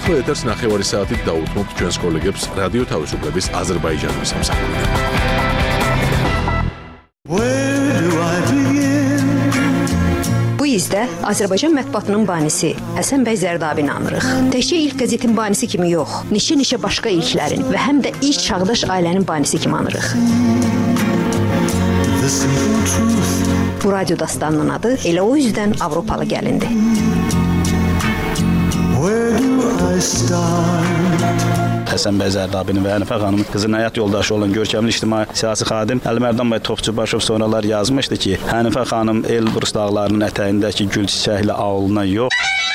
ახლა ეთერს 9 საათით დაუთმობთ ჩვენს კოლეგებს რადიო თავისუფლების აზერბაიჯანის სამსახურიდან. Bu izdə Azərbaycan mətbuatının banisi Həsən bəy Zərdabini anırıq. Təkcə ilk qəzetin banisi kimi yox, neçə başqa ilklərin və həm də ilk çağdaş ailənin banisi kimi anırıq. Bu radyo dastanının adı elə o üzdən Avropalı gəlindi. Həsən bəy Zərdabinin və Hənifə xanımın qızın həyat yoldaşı olan görkəmli ictimai siyasi xadim Əlimərdan bəy Topçubaşov sonralar yazmışdı ki, Hənifə xanım Elbrus dağlarının ətəyindəki gül çiçəkli ağlına yox,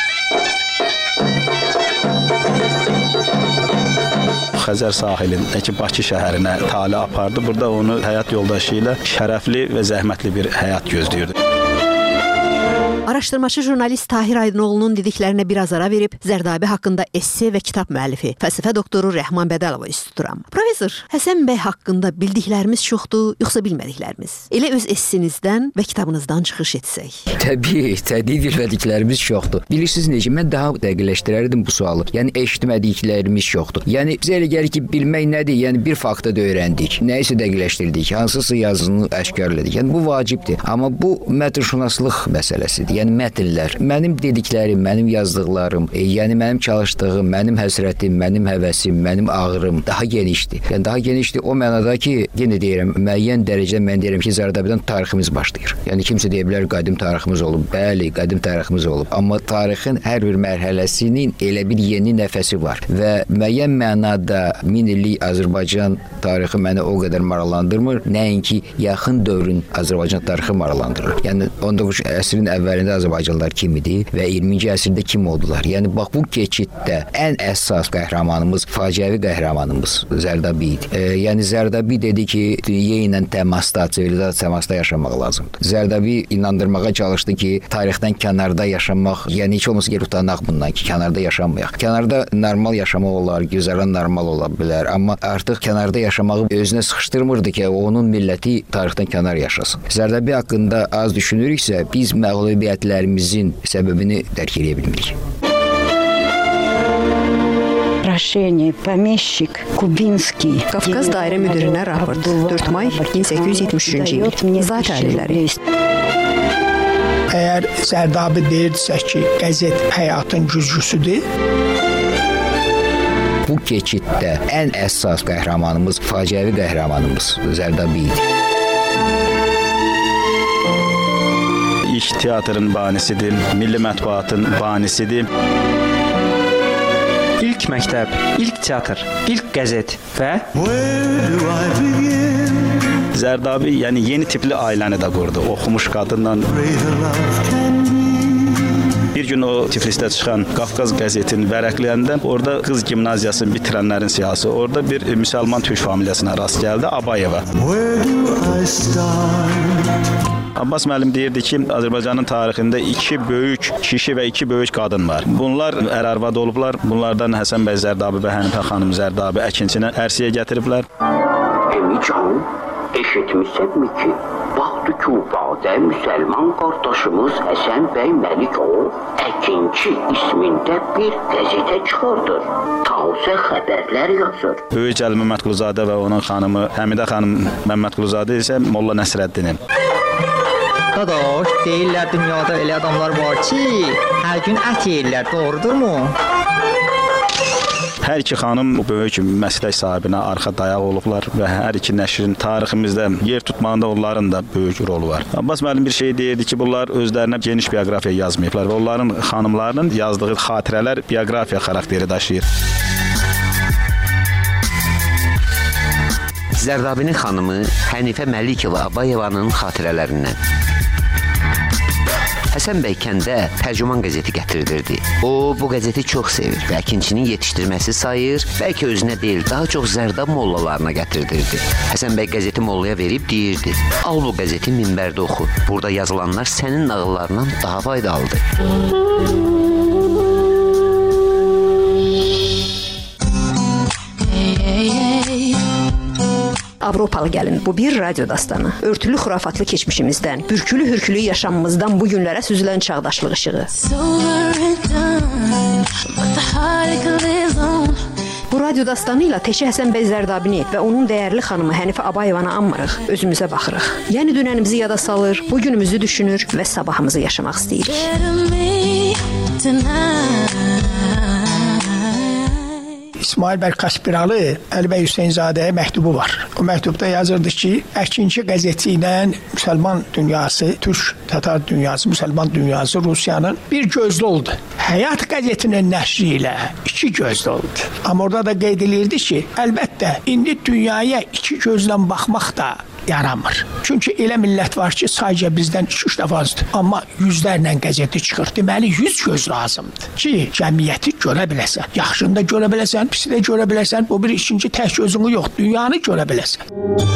Xəzər sahilindəki Bakı şəhərinə tali apardı. Burada onu həyat yoldaşı ilə şərəfli və zəhmətli bir həyat gözləyirdi. Araşdırmaçı jurnalist Tahir Aydınoğlu'nun dediklərinə biraz ara verib, Zərdabi haqqında esse və kitab müəllifi, fəlsəfə doktoru Rəhman Bədəlova üst tuturam. Profesor, Həsən bəy haqqında bildiklərimiz çoxdur, yoxsa bilmədiklərimiz? Elə öz essinizdən və kitabınızdan çıxış etsək. Təbii, bilmədiklərimiz çoxdur. Bilirsiniz necə, mən daha dəqiqləşdirərdim bu sualı. Yəni, eşitmədiklərimiz çoxdur. Yəni, bizə elə gəlir ki, bilmək nədir? Yəni, bir faktı da öyrəndik, nəyisə dəqiqləşdirdik, hansısa yazını əşkarladık. Yəni, bu vacibdir. Amma bu mətnşünaslıq məsələsidir. Yəni mətnlər, mənim dediklərim, mənim yazdıqlarım, yəni mənim çalışdığım, mənim həsrətim, mənim həvəsim, mənim ağrım daha genişdir. Yəni daha genişdir o mənada ki, yenə deyirəm, müəyyən dərəcədə mən deyirəm ki, Zərdabidən tariximiz başlayır. Yəni kimsə deyə bilər qədim tariximiz olub. Bəli, qədim tariximiz olub. Amma tarixin hər bir mərhələsinin elə bir yeni nəfəsi var və müəyyən mənada 1000 illik Azərbaycan tarixi məni o qədər maraqlandırmır, nəinki yaxın dövrün Azərbaycan tarixi maraqlandırır. Yəni 19-cu əsrin əvvəlində Azərbaycanlılar kim idi və 20-ci əsrdə kim oldular? Yəni bax bu keçiddə ən əsas qəhrəmanımız, faciəvi qəhrəmanımız Zərdabi idi. Yəni Zərdabi dedi ki, dünya ilə təmasda, sivilizasiya təmasda yaşamaq lazımdır. Zərdabi inandırmağa çalışdı ki, tarixdən kənarda yaşamaq, yəni heç olmasa gəl utanaq bundan ki, kənarda yaşamayaq. Kənarda normal yaşamaq olar, gözələn normal ola bilər, amma artıq kənarda yaşamağı özünə sıxışdırmırdı ki, onun milləti tarixdən kənar yaşasın. Zərdabi haqqında az düşünürüksə, biz məğlubiyyətlərimizin səbəbini dərk edə bilmirik. Прошение, помещик Кубинский. Qafqaz Dairə Müdirinə raport. 4 may 1873-cü il. Zat ailələri. Əgər Zərdabi deyirsə ki, qəzet həyatın güzgüsüdür, bu keçiddə ən əsas qəhrəmanımız, faciəvi qəhrəmanımız Zərdabi idi. İlk teatrın banisidir, milli mətbuatın banisidir. İlk məktəb, ilk teatr, ilk qəzet və Zərdabi yəni yeni tipli ailəni də qurdu. Oxumuş qadınla. Bir gün o Tiflisdə çıxan Qafqaz qəzetini vərəqləyəndə orada qız gimnaziyasını bitirənlərin siyahısı, orada bir müsəlman türk familiyasına rast gəldi, Abayeva. Abbas müəllim deyirdi ki, Azərbaycanın tarixində 2 böyük kişi və 2 böyük qadın var. Bunlar ər-arvad olublar. Bunlardan Həsən bəy Zərdabi və Hənifə xanım Zərdabi əkinçini ərsəyə gətiriblər. Emican, eşitmişsənmi ki, Baxtı Küba'da müsəlman qardaşımız Həsən bəy Məlikov əkinçi ismində bir qəzetə çıxardır. Tavsiyə xəbərlər yazır. Böyük Cəlil Məmmədquluzadə və onun xanımı Həmidə xanım Məmmədquluzadə isə Molla Nəsrəddinin. Dadaş, deyirlər dünyada elə adamlar var ki, hər gün ət yeyirlər, doğrudurmu? Hər iki xanım böyük məslək sahibinə arxa dayaq olublar və hər iki nəşrin tariximizdə yer tutmağında onların da böyük rolu var. Abbas müəllim bir şey deyirdi ki, bunlar özlərinə geniş bioqrafiya yazmayıblar və onların xanımlarının yazdığı xatirələr bioqrafiya xarakteri daşıyır. Zərdabinin xanımı Hənifə Məlikova Abayevanın xatirələrindən. Həsən bəy kəndə tərcüman qəzeti gətirdirdi. O, bu qəzeti çox sevir və əkinçinin yetişdirməsi sayır, bəlkə özünə deyil, daha çox Zərdab mollalarına gətirdirdi. Həsən bəy qəzeti mollaya verib deyirdi, al bu qəzeti minbərdə oxu, burada yazılanlar sənin nağıllarından daha faydalıdır. Avropalı gəlin, bu bir radyo dastanı. Örtülü xurafatlı keçmişimizdən, bürkülü hürkülü yaşamımızdan bu günlərə süzülən çağdaşlıq işığı. Bu radio dastanı ilə Teşə Həsən bəy Zərdabini və onun dəyərli xanımı Hənifə Abayevanı anmırıq, özümüzə baxırıq. Yəni dünənimizi yada salır, bu günümüzü düşünür və sabahımızı yaşamaq istəyirik. İsmail bəy Kaspiralı Əli bəy Hüseynzadəyə məktubu var. O məktubda yazırdı ki, Əkinçi qəzeti ilə müsəlman dünyası, türk, tatar dünyası, müsəlman dünyası Rusiyanın bir gözlü oldu. Həyat qəzetinin nəşri ilə iki gözlü oldu. Amma orada da qeyd edilirdi ki, əlbəttə, indi dünyaya iki gözlə baxmaq da yaramır. Çünki elə millət var ki, sadəcə bizdən 2-3 dəfə azdır. Amma yüzlərlə qəzeti çıxır. Deməli, 100 göz lazımdır ki, cəmiyyəti görə biləsən. Yaxşını da görə biləsən, pisi də görə biləsən. Bu bir ikinci tək gözünü yox, dünyanı görə biləsən.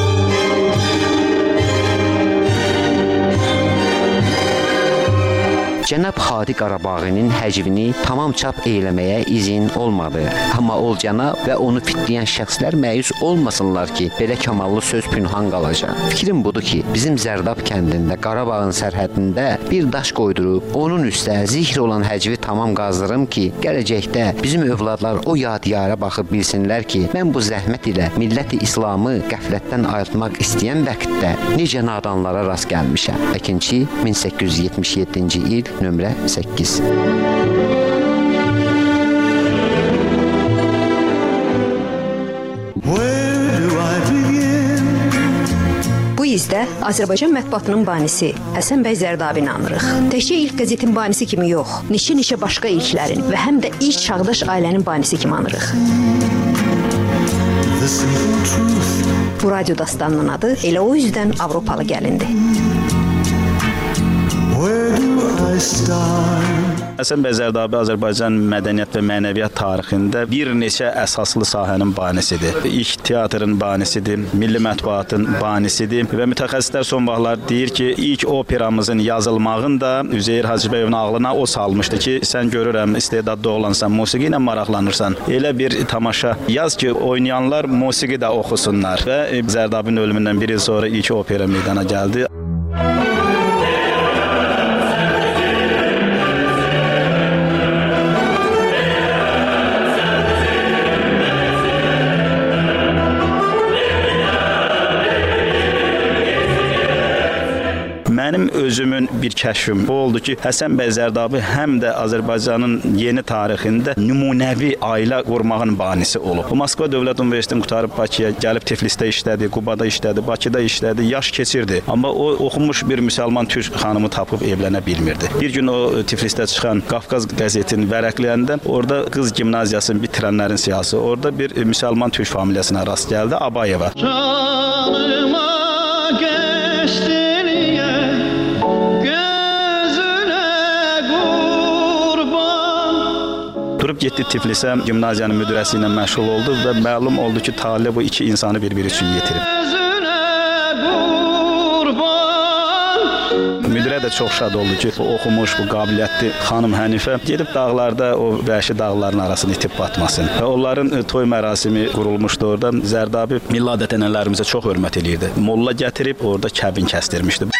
Cənab Hadi Qarabağinin həcvini tamam çap eləməyə izin olmadı. Amma Olcana və onu fitləyən şəxslər məyus olmasınlar ki, belə kamallı söz pünhan qalacaq. Fikrim budur ki, bizim Zərdab kəndində Qarabağın sərhədində bir daş qoydurub, onun üstə zikr olan həcvi tamam qazdırım ki, gələcəkdə bizim övladlar o yadiyara baxıb bilsinlər ki, mən bu zəhmət ilə milləti İslamı qəflətdən ayıltmaq istəyən vaxtdə necə nadanlara rast gəlmişəm. Əkinçi 1877-ci il nömrə 8. Bu izdə Azərbaycan mətbuatının banisi Həsən bəy Zərdabini anırıq. Təkcə ilk qəzetin banisi kimi yox, neçə başqa ilklərin və həm də ilk çağdaş ailənin banisi kimi anırıq. Bu radio dastanının adı elə o üzdən Avropalı gəlindi. Həsən bəy Zərdabi Azərbaycan mədəniyyət və mənəviyyat tarixində bir neçə əsaslı sahənin banisidir. İlk teatrın banisidir, milli mətbuatın banisidir və mütəxəssislər son vaxtlar deyir ki, ilk operamızın yazılmağını da Üzeyir Hacıbəyovun ağlına o salmışdı ki, sən görürəm istedadlı olansan, musiqi ilə maraqlanırsan. Elə bir tamaşa yaz ki, oynayanlar musiqi də oxusunlar və Zərdabinin ölümündən bir il sonra ilk opera meydana gəldi. Mənim özümün bir kəşfim bu oldu ki, Həsən bəy Zərdabi həm də Azərbaycanın yeni tarixində nümunəvi ailə qurmağın banisi olub. Moskva Dövlət Universitetini qutarıb Bakıya gəlib Tiflisdə işlədi, Qubada işlədi, Bakıda işlədi, yaş keçirdi. Amma o oxumuş bir müsəlman türk xanımı tapıb evlənə bilmirdi. Bir gün o Tiflisdə çıxan Qafqaz qəzetini vərəqləyəndə orada qız gimnaziyasını bitirənlərin siyasi, orada bir müsəlman türk familiyasına rast gəldi, Abayeva. Canıma geçti. Durub getdi Tiflisə, gimnaziyanın müdirəsi ilə məşğul oldu və məlum oldu ki, talih bu iki insanı bir-biri üçün yetirib. Müdirə də çox şad oldu ki, bu oxumuş, bu qabiliyyətli xanım Hənifə gedib dağlarda o vəhşi dağların arasını itib batmasın. Və onların toy mərasimi qurulmuşdu orada. Zərdabi milli adət-ənənələrimizə çox hörmət eləyirdi. Molla gətirib orada kəbin kəsdirmişdi.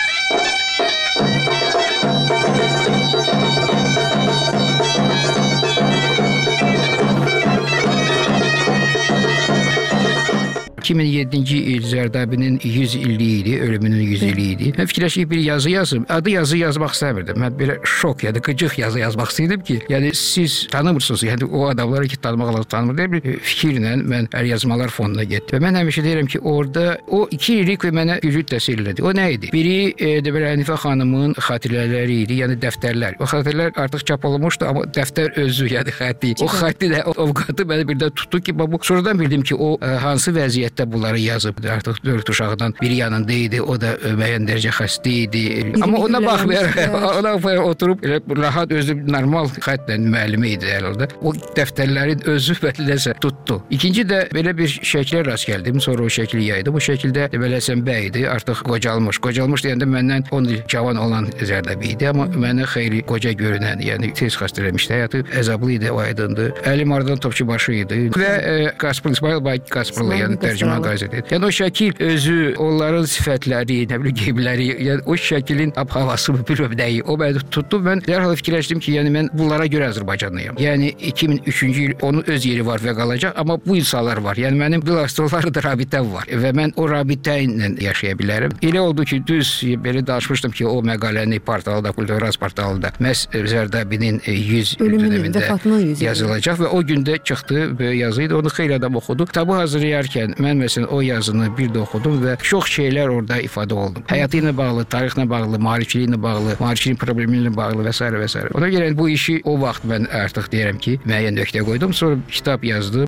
...2007-ci il Zərdabinin 100 illiyi idi, ölümünün 100 illiyi idi. Mən fikirləşib bir yazı yazım. Adı yazı yazmaq istəmirdim. Mən belə şok, yəni qıcıq yazı yazmaq istəyirdim ki, yəni siz tanımırsınız, yəni o adamları ki tanımaq lazım tanımır deyə bir fikirlə mən əlyazmalar fonduna getdim. Və mən həmişə deyirəm ki, orada o iki lirik və mənə güclü təsir elədi. O nə idi? Biri belə Hənifə xanımın xatirələri idi, yəni dəftərlər. O xatirələr artıq çap olunmuşdu, amma dəftər özü, yəni xətti. O xətti də ovqatı məni birdən tutdu ki, bu sonradan bildim ki, o hansı vəziyyətdə bunları yazıb. Artıq 4 uşaqdan biri yanında idi, o da müəyyən dərəcə xəstə idi. Amma ona baxmayaraq, ona oturub rahat özü normal xətlə müəllimi idi orada. O dəftərlərin özü bədləsə tutdu. İkinci də belə bir şəklə rast gəldim. Sonra o şəkli yaydı. Bu şəkildə Deməli Həsən bəy idi, artıq qocalmış. Qocalmış deyəndə məndən 10 il cavan olan Zərdabi idi, amma mənə xeyli qoca görünən, yəni tez xəstələmişdi. Həyatı əzablı idi, o aydındır. Əli Mardan Topçubaşı idi və İsmail bəy Qaspırlı, yəni tərcümə Tercüman qəzeti. Yəni o şəkil özü, onların sifətləri, nə bilim geyimləri, yəni o şəklin havası bilməm nəyi. O məni tutdu. Mən dərhal fikirləşdim ki, yəni mən bunlara görə Azərbaycanlıyam. Yəni 2003-cü il onun öz yeri var və qalacaq, amma bu insanlar var. Yəni mənim bilastorlarla da rabitəm var və mən o rabitə ilə yaşaya bilərəm. Elə oldu ki, düz belə danışmışdım ki, o məqaləni portalda, Kulturaz portalında məhz Zərdabinin 100 dönəmində yazılacaq və o gündə çıxdı və yazı idi. Onu xeyli adam oxudu. Kitabı hazırlayarkən mən məsələn o yazını bir də oxudum və çox şeylər orada ifadə oldu. Həyatı ilə bağlı, tarixlə bağlı, maarifçiliyi ilə bağlı, maarifçiliyin problemi ilə bağlı və s. və s. Ona görə bu işi o vaxt mən artıq deyirəm ki, müəyyən nöqtə qoydum. Sonra kitab yazdım.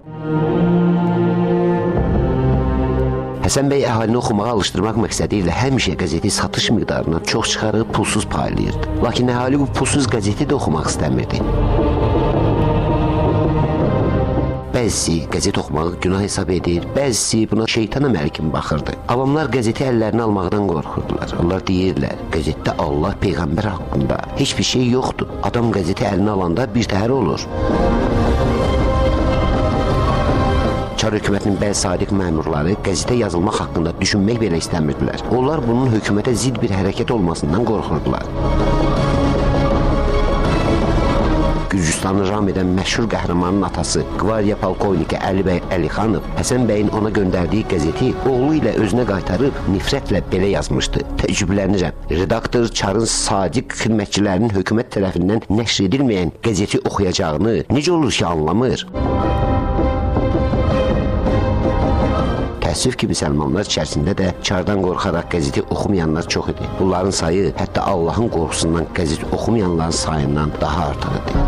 Həsən bəy əhalini oxumağa alışdırmaq məqsədi ilə həmişə qəzeti satış miqdarından çox çıxarıb pulsuz paylayırdı. Lakin əhali bu pulsuz qəzeti də oxumaq istəmirdi. Bəzisi qəzet oxumağı günah hesab edir, bəzisi buna şeytan əməli kimi baxırdı. Avamlar qəzeti əllərinə almaqdan qorxurdular. Onlar deyirlər, qəzetdə Allah, Peyğəmbər haqqında heç bir şey yoxdur. Adam qəzeti əlinə alanda bir təhər olur. Çar hökumətinin bəzi sadiq məmurları qəzetə yazılmaq haqqında düşünmək belə istəmirdilər. Onlar bunun hökumətə zid bir hərəkət olmasından qorxurdular. Gürcüstanı ram edən məşhur qəhrəmanın atası Qvardiya polkovniki Əli bəy Əlixanov Həsən bəyin ona göndərdiyi qəzeti oğlu ilə özünə qaytarıb nifrətlə belə yazmışdı. Təəccüblənirəm. Redaktor Çarın sadiq xidmətçilərinin hökumət tərəfindən nəşr edilməyən qəzeti oxuyacağını necə olur ki, anlamır? Təəssüf ki, müsəlmanlar içərisində də Çardan qorxaraq qəzeti oxumayanlar çox idi. Bunların sayı hətta Allahın qorxusundan qəzet oxumayanların sayından daha artıq idi.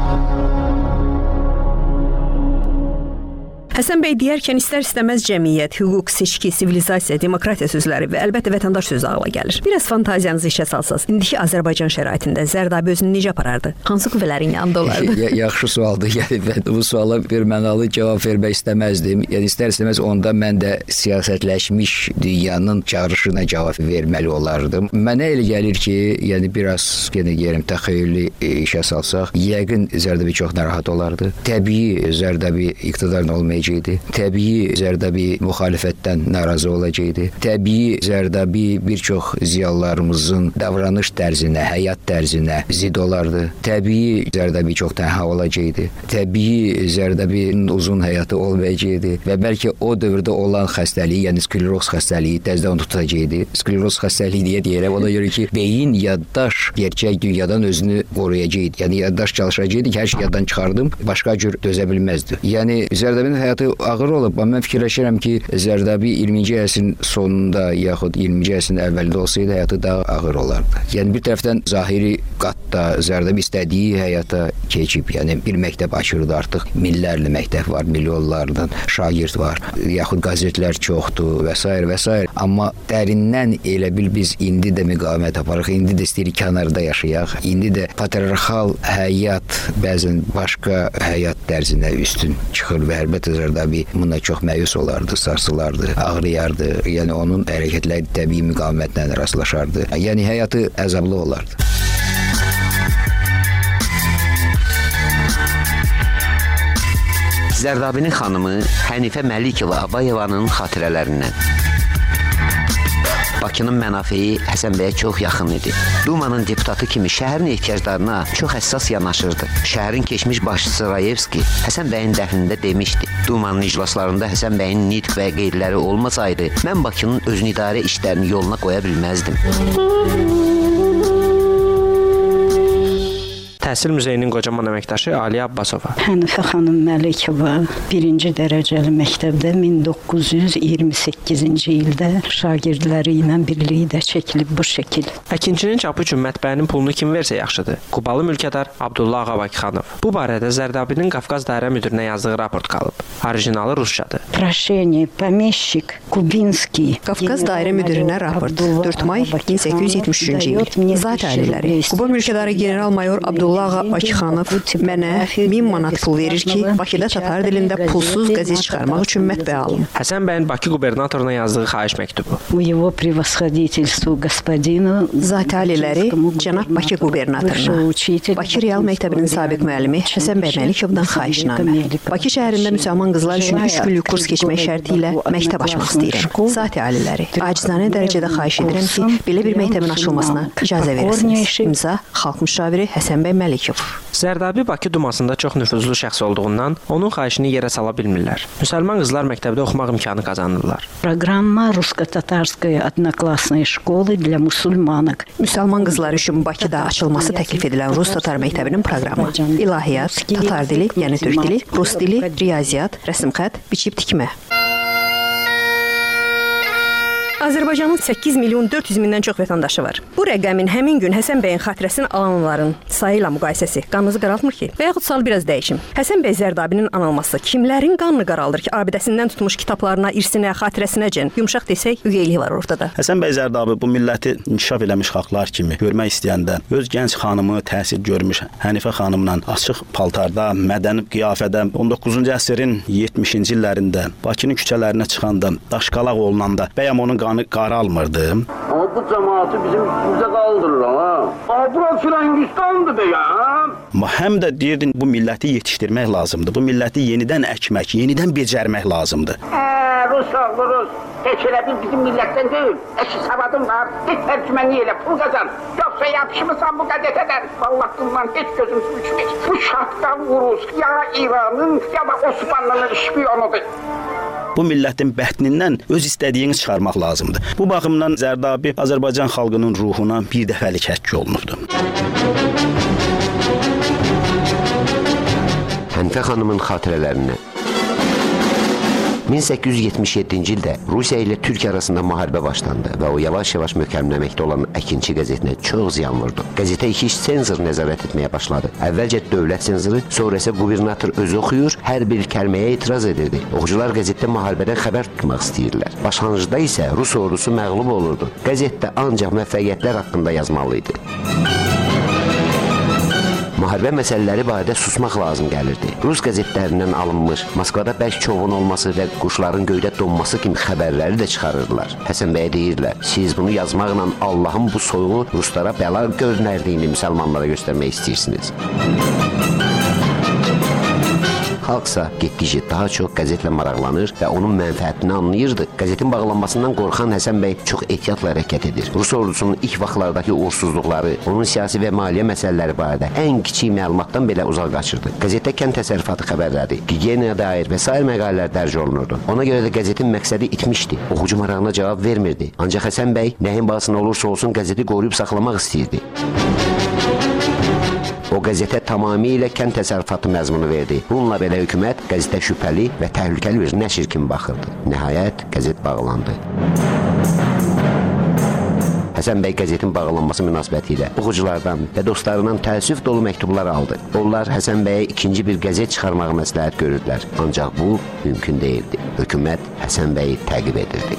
Həsən bəy deyərkən istər-istəməz cəmiyyət, hüquq, seçki, sivilizasiya, demokratiya sözləri və əlbəttə vətəndaş sözü ağla gəlir. Biraz fantaziyanızı işə salsaz, indiki Azərbaycan şəraitində Zərdabi özünü necə aparardı? Hansı qüvvələrin yanında olardı? Yaxşı sualdır. Yəni mən bu suala bir mənalı cavab vermək istəməzdim. Yəni istər-istəməz onda mən də siyasətləşmiş dünyanın çağırışına cavab verməli olardım. Mənə elə gəlir ki, yəni biraz yenə deyirəm təxəyyülü işə salsaq, yəqin Zərdabi çox narahat olardı. Təbii Zərdabi iqtidarın olmayacaq. Təbii Zərdabi müxalifətdən narazı olacaqdı. Təbii Zərdabi bir çox ziyalılarımızın davranış tərzinə, həyat tərzinə zid olardı. Təbii Zərdabi çox tənha olacaqdı. Təbii Zərdabinin uzun həyatı olmayacaqdı və bəlkə o dövrdə olan xəstəliyi, yəni skleroz xəstəliyi təzədən tutacaqdı. Skleroz xəstəliyi deyə deyirəm, ona görə ki, beyin yaddaş gerçək dünyadan özünü qoruyacaqdı. Yəni yaddaş çalışacaqdı ki, hər şey yaddan çıxardım, başqa cür dözə bilməzdi. Yəni Zərdabinin həyatı ağır olub, amma mən fikirləşirəm ki, Zərdabi 20-ci əsrin sonunda yaxud 20-ci əsrin əvvəlində olsaydı həyatı daha ağır olardı. Yəni bir tərəfdən zahiri qatda Zərdabi istədiyi həyata keçib, yəni bir məktəb açırdı artıq, minlərlə məktəb var, milyonlardan şagird var, yaxud qəzetlər çoxdur və s. və s. Amma dərindən elə bil biz indi də müqavimət aparıq, indi də istəyirik kənarda yaşayaq, indi də patriarxal həyat bəzən başqa həyat tərzinə üstün çıxır və əlbəttə Zərdabi buna çox məyus olardı, sarsılardı, ağrıyardı. Yəni onun hərəkətləri təbii müqavimətlə rastlaşardı. Yəni həyatı əzablı olardı. Zərdabinin xanımı Hənifə Məlikova Abayevanın xatirələrindən. Bakının mənafeyi Həsən bəyə çox yaxın idi. Dumanın deputatı kimi şəhərin ehtiyaclarına çox həssas yanaşırdı. Şəhərin keçmiş başçısı Rayevski Həsən bəyin dəfnində demişdi. Dumanın iclaslarında Həsən bəyin nitq və qeydləri olmasaydı, mən Bakının özünü idarə işlərini yoluna qoya bilməzdim. Təhsil Muzeyinin qocaman əməkdaşı Aliyə Abbasova. Hənifə xanım Məlikova 1-ci dərəcəli məktəbdə 1928-ci ildə şagirdləri ilə birlikdə çəkilib bu şəkil. Əkinçinin çapı üçün mətbəənin pulunu kim versə yaxşıdır? Qubalı mülkədar Abdullah Ağabakıxanov. Bu barədə Zərdabinin Qafqaz Dairə Müdirinə yazdığı raport qalıb. Orijinalı rusçadır. Proşeniya, pomещик, Kubinski. Qafqaz Dairə Müdirinə raport. 4 may 1873-cü il. Zat ailələri. Quba mülkədarı general-mayor Abdullah Abdullah Bakıxanov mənə 1000 manat pul verir ki, Bakıda tatar dilində pulsuz qəzet çıxarmaq üçün mətbəə alım. Həsən bəyin Bakı qubernatoruna yazdığı xahiş məktubu. У его превосходительству господину Zati aliləri cənab Bakı qubernatoruna, Bakı Real Məktəbinin sabiq müəllimi Həsən bəy Məlikovdan xahişnamə. Bakı şəhərində müsəlman qızlar üçün 3 günlük kurs keçmək şərti ilə məktəb açmaq istəyirəm. Zati aliləri, acizanə dərəcədə xahiş edirəm ki, belə bir məktəbin açılmasına icazə verəsiniz. İmza Xalq müşaviri Həsən bəy Məlikov. Zərdabi Bakı Dumasında çox nüfuzlu şəxs olduğundan onun xahişini yerə sala bilmirlər. Müsəlman qızlar məktəbdə oxumaq imkanı qazanırlar. Программа русско-татарской одноклассной школы для мусульманок. Müsəlman qızlar üçün Bakıda açılması təklif edilən Rus-Tatar məktəbinin proqramı. İlahiyyat, Tatar dili, yəni türk dili, Rus dili, riyaziyyat, rəsm xətt, biçib tikmə. Azərbaycanın 8 milyon 400 mindən çox vətəndaşı var. Bu rəqəmin həmin gün Həsən bəyin xatirəsini alanların sayı ilə müqayisəsi qanınızı qaraltmır ki? Və yaxud sual biraz dəyişim. Həsən bəy Zərdabinin anılması kimlərin qanını qaraldır ki, abidəsindən tutmuş kitablarına, irsinə, xatirəsinəcən yumşaq desək, ügeylik var ortada. Həsən bəy Zərdabi bu milləti inkişaf eləmiş xalqlar kimi görmək istəyəndə öz gənc xanımı təhsil görmüş Hənifə xanımla açıq paltarda, mədəni qiyafədə 19-cu əsrin 70-ci illərində Bakının küçələrinə çıxanda, daşqalaq olunanda bəyəm onun qanı qaralmırdı. Ama bu cemaati bizim üstümüze kaldırır ha. Bura Filangistan'dı be ya. Amma həm də deyirdin bu milləti yetişdirmək lazımdır. Bu milləti yenidən əkmək, yenidən becərmək lazımdır. Rus oğlu Rus. Heç elə bil bizim millətdən deyil. Eşi savadım var. Heç tərcüməni elə pul qazan. Yoksa yapışmısan bu qəzetədən. Vallahi bundan heç gözüm su içmir. Bu şartdan Rus ya İran'ın ya da Osmanlı'nın şpiyonudur. Bu millətin bətnindən öz istədiyini çıxarmaq lazımdır. Bu baxımdan Zərdabi Azərbaycan xalqının ruhuna bir dəfəlik həkk olunurdu. Hənifə xanımın xatirələrinə 1877-ci ildə Rusiya ilə Türkiyə arasında müharibə başlandı və o yavaş-yavaş möhkəmləməkdə olan Əkinçi qəzetinə çox ziyan vurdu. Qəzetə iki senzor nəzarət etməyə başladı. Əvvəlcə dövlət senzoru, sonra isə qubernator özü oxuyur, hər bir kəlməyə etiraz edirdi. Oxucular qəzetdə müharibədən xəbər tutmaq istəyirlər. Başlanğıcda isə Rus ordusu məğlub olurdu. Qəzetdə ancaq müvəffəqiyyətlər haqqında yazmalı idi. Müharibə məsələləri barədə susmaq lazım gəlirdi. Rus qəzetlərindən alınmış, Moskvada bərk çovun olması və quşların göydə donması kimi xəbərləri də çıxarırdılar. Həsən bəyə deyirlər, siz bunu yazmaqla Allahın bu soyuğu Ruslara bəla görünərdiyini müsəlmanlara göstərmək istəyirsiniz. Xalqsa getdikcə daha çox qəzetlə maraqlanır və onun mənfəətini anlayırdı. Qəzetin bağlanmasından qorxan Həsən bəy çox ehtiyatla hərəkət edir. Rus ordusunun ilk vaxtlardakı uğursuzluqları, onun siyasi və maliyyə məsələləri barədə ən kiçik məlumatdan belə uzaq qaçırdı. Qəzetdə kənd təsərrüfatı xəbərləri, gigiyenaya dair və sair məqalələr dərc olunurdu. Ona görə də qəzetin məqsədi itmişdi. Oxucu marağına cavab vermirdi. Ancaq Həsən bəy nəyin bahasına olursa olsun qəzeti qoruyub saxlamaq istəyirdi. O qəzetə tamamilə kənd təsərrüfatı məzmunu verdi. Bununla belə hökumət qəzetə şübhəli və təhlükəli bir nəşr kimi baxırdı. Nəhayət, qəzet bağlandı. Həsən bəy qəzetin bağlanması münasibəti ilə oxuculardan və dostlarından təəssüf dolu məktublar aldı. Onlar Həsən bəyə ikinci bir qəzet çıxarmağı məsləhət görürdülər. Ancaq bu mümkün deyildi. Hökumət Həsən bəyi təqib edirdi.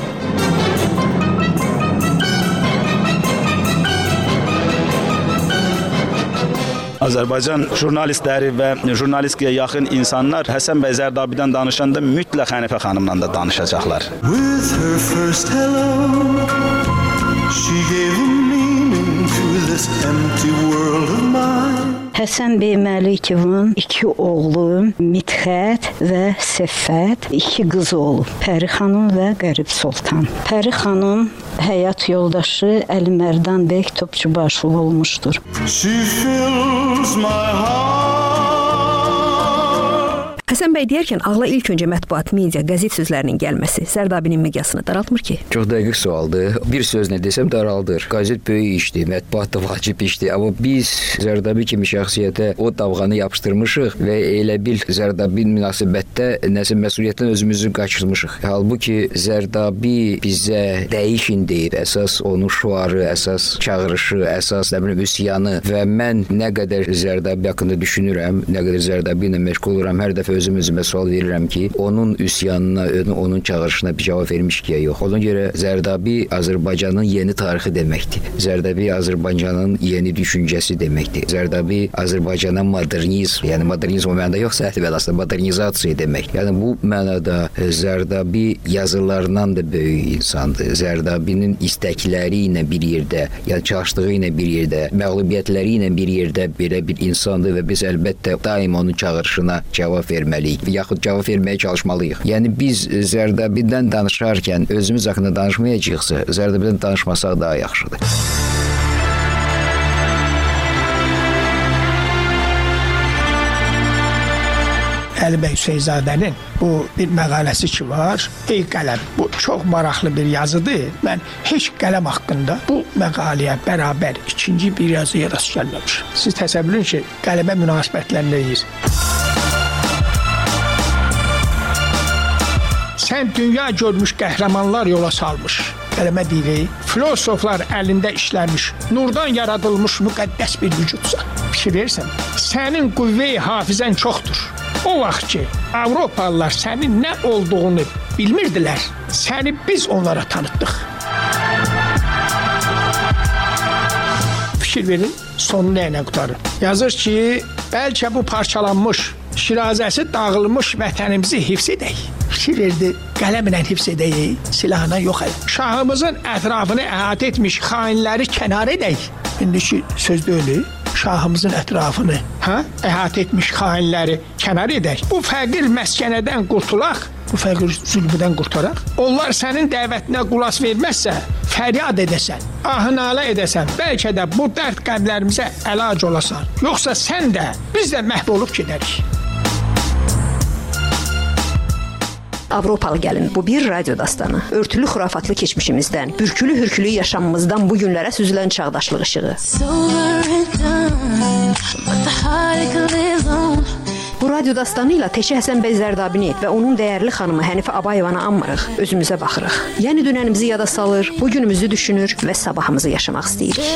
Azərbaycan jurnalistləri və jurnalistikaya yaxın insanlar Həsən bəy Zərdabidən danışanda mütləq Hənifə xanımla da danışacaqlar. With her first hello, she gave a meaning to this empty world of mine. Həsən bəy Məlikovun 2 oğlu Midxət və Səffət, 2 qızı olub. Pəri xanım və Qərib Sultan. Pəri xanım həyat yoldaşı Əlimərdan bəy Topçubaşov olmuşdur. She fills my heart. Həsən bəy deyərkən ağla ilk öncə mətbuat, media, qəzet sözlərinin gəlməsi Zərdabinin miqyasını daraltmır ki? Çox dəqiq sualdır. Bir sözlə desəm daraldır. Qəzet böyük işdir, mətbuat da vacib işdir. Amma biz Zərdabi kimi şəxsiyyətə o davğanı yapışdırmışıq və elə bil Zərdabin münasibətdə nəsə məsuliyyətdən özümüzü qaçırmışıq. Halbuki Zərdabi bizə dəyişin deyir. Əsas onun şuarı, əsas çağırışı, əsas üsyanı və mən nə qədər Zərdabi haqqında düşünürəm, nə qədər Zərdabi ilə məşğul oluram, hər dəfə özümə sual verirəm ki, onun üsyanına, onun çağırışına bir cavab vermiş ki, ya yox. Ona görə Zərdabi Azərbaycanın yeni tarixi deməkdir. Zərdabi Azərbaycanın yeni düşüncəsi deməkdir. Zərdabi Azərbaycana modernizm, yəni modernizm o mənada yox, səhv aslında modernizasiya demək. Yəni bu mənada Zərdabi yazılarından da böyük insandır. Zərdabinin istəkləri ilə bir yerdə, yəni çalışdığı ilə bir yerdə, məğlubiyyətləri ilə bir yerdə belə bir insandır və biz əlbəttə daim onun çağırışına cavab verməliyik, yaxud cavab verməyə çalışmalıyıq. Yəni biz Zərdabidən danışarkən özümüz haqqında danışmayacaqsa, Zərdabidən danışmasaq daha yaxşıdır. Əli bəy Hüseynzadənin bu bir məqaləsi ki var. Ey qələm, bu çox maraqlı bir yazıdır. Mən heç qələm haqqında bu məqaləyə bərabər ikinci bir yazıya rast gəlməmişəm. Siz təsəvvür edin ki, qələmə münasibətlərindeyiz. Sən dünya görmüş qəhrəmanlar yola salmış. Qələmə deyirik, filosoflar əlində işləmiş, nurdan yaradılmış müqəddəs bir vücudsan. Fikir versən, sənin qüvvə-i hafizən çoxdur. O vaxt ki, Avropalılar sənin nə olduğunu bilmirdilər, səni biz onlara tanıtdıq. Fikir verin, sonu nəyinə qutarır? Yazır ki, bəlkə bu parçalanmış, şirazəsi dağılmış vətənimizi hifz edək. Fikir verdi, qələmlə hifz edək, silahına yox edək. Şahımızın ətrafını əhatə etmiş xainləri kənar edək. İndiki söz deyil, şahımızın ətrafını əhatə etmiş xainləri kənar edək. Bu fəqir məskənədən qurtulaq, bu fəqir zülmüdən qurtaraq. Onlar sənin dəvətinə qulaq verməzsə, fəryad edəsən, ahınalə edəsən, bəlkə də bu dərd qəmlərimizə əlac olasan. Yoxsa sən də, biz də məhv olub gedərik. Avropalı gəlin, bu bir radyo dastanı. Örtülü xurafatlı keçmişimizdən, bürkülü-hürkülü yaşamımızdan bu günlərə süzülən çağdaşlıq işığı. Bu radyo dastanı ilə Teşə Həsən bəy Zərdabini və onun dəyərli xanımı Hənifə Abayevanı anmırıq, özümüzə baxırıq. Yəni dünənimizi yada salır, bu günümüzü düşünür və sabahımızı yaşamaq istəyirik.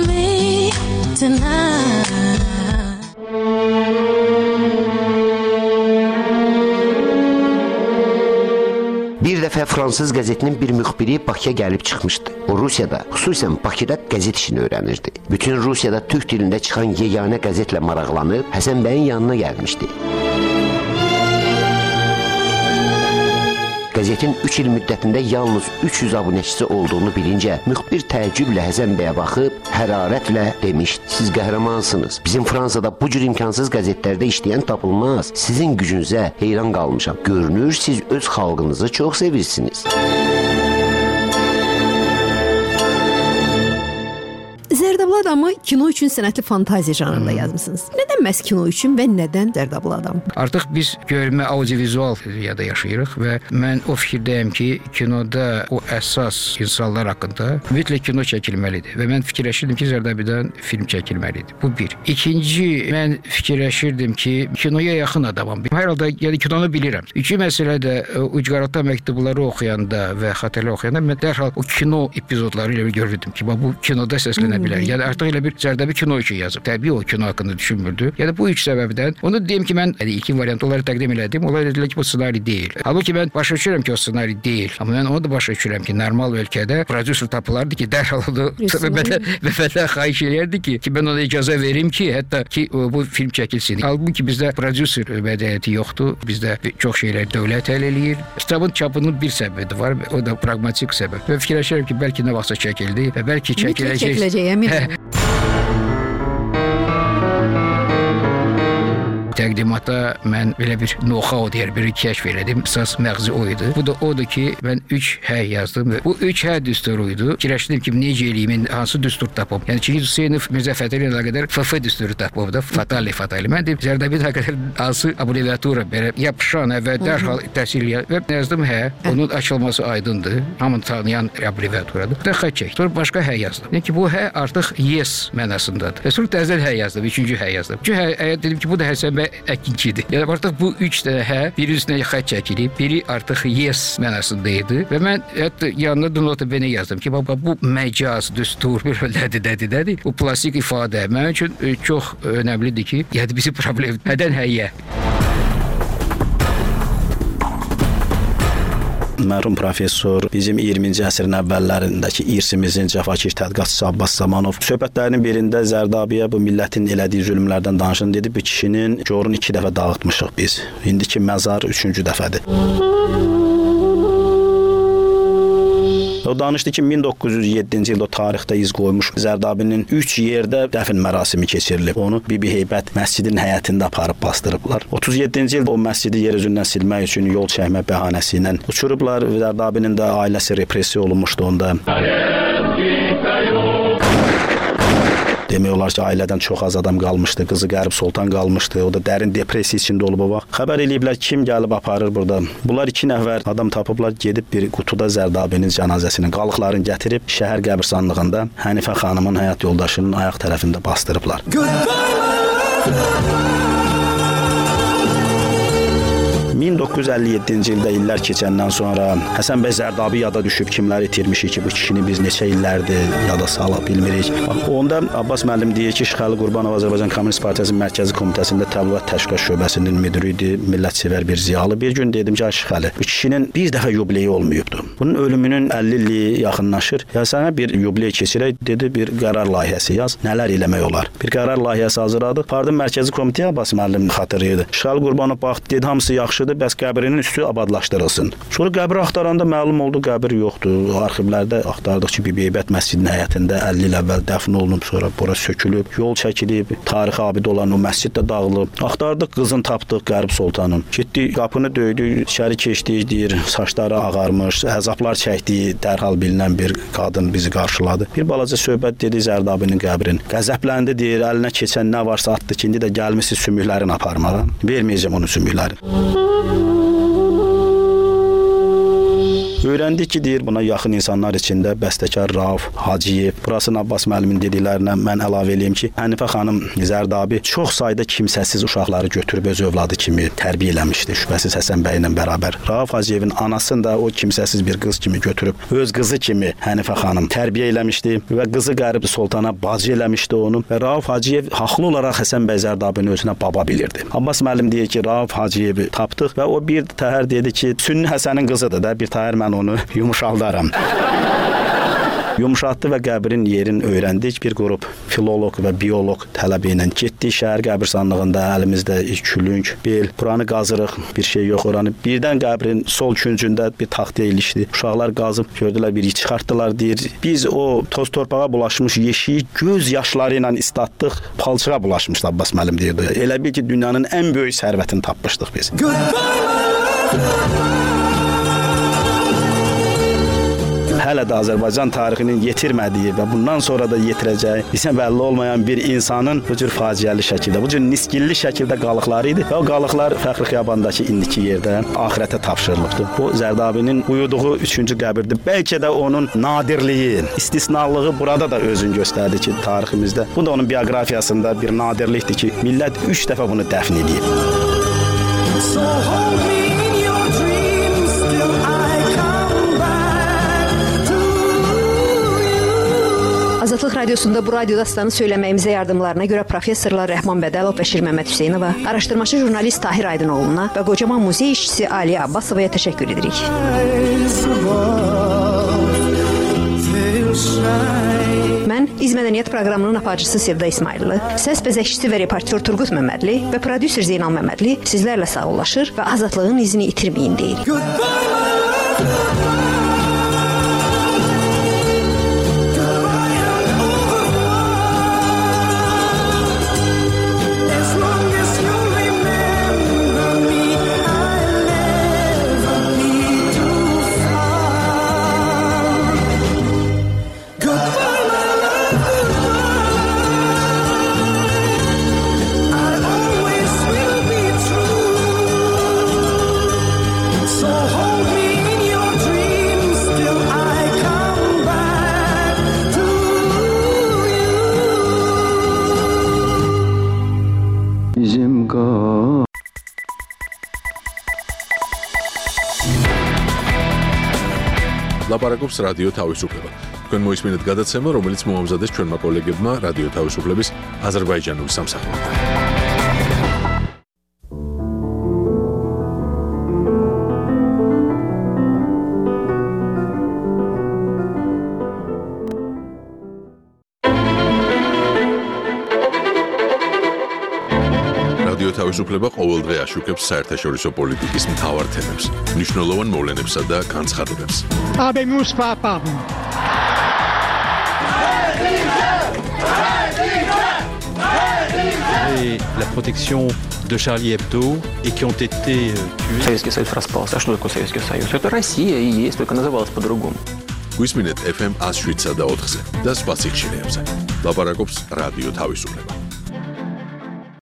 Bir dəfə fransız qəzetinin bir müxbiri Bakıya gəlib çıxmışdı. O Rusiyada, xüsusən Bakıda qəzet işini öyrənirdi. Bütün Rusiyada türk dilində çıxan yeganə qəzetlə maraqlanıb Həsən bəyin yanına gəlmişdi. Qəzetin 3 il müddətində yalnız 300 abunəçisi olduğunu bilincə, müxbir təəccüblə Həsən bəyə baxıb, hərarətlə demişdi. Siz qəhrəmansınız. Bizim Fransada bu cür imkansız qəzetlərdə işləyən tapılmaz. Sizin gücünüzə heyran qalmışam. Görünür, siz öz xalqınızı çox sevirsiniz. Zərdablı adamı kino üçün sənətli fantaziya janrında yazmısınız. Nədən məhz kino üçün və nədən Zərdablı adam? Artıq biz görmə audiovizual dünyada yaşayırıq və mən o fikirdəyəm ki, kinoda o əsas insanlar haqqında mütləq kino çəkilməlidir və mən fikirləşirdim ki, Zərdabidən film çəkilməlidir. Bu bir. İkinci, mən fikirləşirdim ki, kinoya yaxın adamam. Hər halda yəni kinonu bilirəm. Üçüncü məsələ də ucqarata məktubları oxuyanda və xatirələr oxuyanda mən dərhal o kino epizodları ilə görürdüm ki, bu kinoda səslənə bilər. Yəni artıq elə bir Zərdabi kino üçün yazıb. Təbii o kino haqqında düşünmürdü. Yəni bu üç səbəbdən onu deyim ki, mən ilkin variant onları təqdim elədim. Onlar dedilər ki, bu ssenari deyil. Halbuki mən başa düşürəm ki, o ssenari deyil. Amma mən onu da başa düşürəm ki, normal ölkədə prodüser tapılardı ki, dərhal onu və xahiş eləyərdi ki, mən ona icazə verim ki, hətta ki bu film çəkilsin. Halbuki bizdə prodüser mədəniyyəti yoxdur. Bizdə çox şeylər dövlət həll eləyir. Kitabın çapının bir səbəbi var, o da praqmatik səbəb. Və fikirləşirəm ki, bəlkə nə vaxtsa çəkildi və bəlkə çəkiləcək. Təqdimata mən belə bir know-how deyər, bir kəşf elədim. Əsas məğzi o idi. Bu da odur ki, mən 3 hə yazdım. Bu 3 hə düsturu idi. Fikirləşdim ki, necə eləyim, hansı düstur tapım. Yəni Çingiz Hüseynov Mirzə Fətəli ilə qədər FF düsturu tapıb da, Fatali. Mən deyim, Zərdabi ilə qədər hansı abreviatura belə yapışan və dərhal təhsil və yazdım hə. Onun açılması aydındır. Hamını tanıyan abreviaturadır. Da xə çək. Sonra başqa hə yazdım. Yəni ki, bu hə artıq yes mənasındadır. Və sonra təzəl hə yazdım, 3-cü hə yazdım. 3-cü hə dedim ki, bu da Həsən bəy əkinçidir. Yəni artıq bu 3 dənə hə, biri üstünə xətt çəkilib, biri artıq yes mənasında idi və mən hətta yanına da nota bene yazdım ki, baba bu məcaz, düstur, bir nədir. Bu plastik ifadə mənim üçün çox önəmlidir ki, yəni bizi problem nədən həyyə. Mərhum professor bizim 20-ci əsrin əvvəllərindəki irsimizin cəfakir tədqiqatçısı Abbas Zamanov söhbətlərinin birində Zərdabiyə bu millətin elədiyi zülmlərdən danışın dedi. Bu kişinin corunu 2 dəfə dağıtmışıq biz. İndiki məzar 3-cü dəfədir. O danışdı ki, 1907-ci ildə tarixdə iz qoymuş Zərdabinin 3 yerdə dəfn mərasimi keçirilib. Onu Bibi Heybət məscidin həyətində aparıb bastırıblar. 37-ci ildə o məscidi yer üzündən silmək üçün yol çəkmə bəhanəsi ilə uçurublar. Zərdabinin də ailəsi repressiya olunmuşdu onda. Demək olar ki, ailədən çox az adam qalmışdı. Qızı Qərib Sultan qalmışdı. O da dərin depressiya içində olub o vaxt. Xəbər eləyiblər kim gəlib aparır burada. Bunlar 2 nəfər adam tapıblar, gedib bir qutuda Zərdabinin cənazəsini, qalıqlarını gətirib şəhər qəbirstanlığında Hənifə xanımın həyat yoldaşının ayaq tərəfində bastırıblar. 1957-ci ildə illər keçəndən sonra Həsən bəy Zərdabi yada düşüb, kimləri itirmişik ki, bu kişini biz neçə illərdir yada sala bilmirik. Onda Abbas müəllim deyir ki, Şıxəli Qurbanov Azərbaycan Kommunist Partiyasının Mərkəzi Komitəsində Təbliğat Təşkilat şöbəsinin müdiri idi, millətsevər bir ziyalı. Bir gün dedim ki, Şıxəli, bu kişinin bir dəfə yubileyi olmayıbdı. Bunun ölümünün 50 illiyi yaxınlaşır. Ya sənə bir yubiley keçirək, dedi, bir qərar layihəsi yaz, nələr eləmək olar. Bir qərar layihəsi hazırladıq. Pardon, Mərkəzi Komitəyə Abbas müəllim xatırlayırdı. Şıxəli Qurbanov baxdı, dedi, hamısı yaxşıdır. Bəs qəbrinin üstü abadlaşdırılsın. Sonra qəbri axtaranda məlum oldu, qəbir yoxdur. Arxivlərdə axtardıq ki, Bibi Heybət məscidinin həyətində 50 il əvvəl dəfn olunub, sonra bura sökülüb, yol çəkilib, tarixi abid olan o məscid də dağılıb. Axtardıq, qızını tapdıq Qərib Sultanın. Getdi, qapını döydü, içəri keçdi, deyir, saçları ağarmış, əzablar çəkdiyi dərhal bilinən bir qadın bizi qarşıladı. Bir balaca söhbət dedi Zərdabinin qəbrin. Qəzəbləndi, deyir, əlinə keçən nə varsa atdı ki, indi də gəlmişsiz sümüklərini aparmağa. Verməyəcəm onun sümüklərini. Öyrəndik ki, deyir, buna yaxın insanlar içində bəstəkar Rauf Hacıyev, burasının Abbas müəllimin dediklərinə mən əlavə eləyim ki, Hənifə xanım Zərdabi çox sayda kimsəsiz uşaqları götürüb öz övladı kimi tərbiyə eləmişdi, şübhəsiz Həsən bəylə bərabər. Rauf Hacıyevin anasını da o kimsəsiz bir qız kimi götürüb, öz qızı kimi Hənifə xanım tərbiyə eləmişdi və qızı Qərib Sultana bacı eləmişdi onu və Rauf Hacıyev haqlı olaraq Həsən bəy Zərdabini özünə baba bilirdi. Abbas müəllim deyir ki, Rauf Hacıyevi tapdıq və o bir təhər dedi ki, Sünni Həsənin qızıdır da, bir təhər mən onu yumuşaldaram. Yumuşatdı və qəbrin yerini öyrəndik. Bir qrup filoloq və bioloq tələbi ilə getdik şəhər qəbirstanlığında, əlimizdə külünk, bel, buranı qazırıq, bir şey yox oranı. Birdən qəbrin sol küncündə bir taxtaya ilişdi. Uşaqlar qazıb gördülər, bir iç çıxartdılar, deyir. Biz o toz torpağa bulaşmış yeşiyi göz yaşları ilə islatdıq, palçığa bulaşmışdı Abbas müəllim deyirdi. Elə bil ki, dünyanın ən böyük sərvətini tapmışdıq biz. Hələ də Azərbaycan tarixinin yetirmədiyi və bundan sonra da yetirəcəyi bizə bəlli olmayan bir insanın bu cür faciəli şəkildə, bu cür nisgilli şəkildə qalıqları idi və o qalıqlar Fəxri Xiyabandakı indiki yerdə axirətə tapşırılıbdı. Bu Zərdabinin uyuduğu 3-cü qəbirdir. Bəlkə də onun nadirliyi, istisnalığı burada da özünü göstərdi ki, tariximizdə. Bu da onun bioqrafiyasında bir nadirlikdir ki, millət 3 dəfə bunu dəfn edib. Azadlıq Radiosunda bu radio dastanı söyləməyimizə yardımlarına görə professorlar Rəhman Bədəlov və Şir Məmməd Hüseynova, araşdırmaçı jurnalist Tahir Aydınoğlu'na və qocaman muzey işçisi Aliyə Abbasovaya təşəkkür edirik. Mən İz Mədəniyyət proqramının aparıcısı Sevda İsmayıllı, səs bəzəkçisi və reportyor Turqut Məmmədli və prodüser Zeynal Məmmədli sizlərlə sağollaşır və azadlığın izini itirməyin deyirik. ლაპარაკობს რადიო თავისუფლება. თქვენ მოისმინეთ გადაცემა, რომელიც მოამზადეს ჩვენმა კოლეგებმა რადიო თავისუფლების აზერბაიჯანული სამსახურიდან. რადიო თავისუფლება ყოველდღე აშუქებს საერთაშორისო პოლიტიკის მთავარ თემებს, მნიშვნელოვან მოვლენებსა და განცხადებებს. La protection de Charlie Hebdo et qui ont été tués. Советский Союз распался. А что такое Советский Союз? Это Россия и есть, только называлась по-другому. გვისმინეთ FM 107 და 4-ზე და სხვა სიხშირეებზე. ლაპარაკობს რადიო თავისუფლება.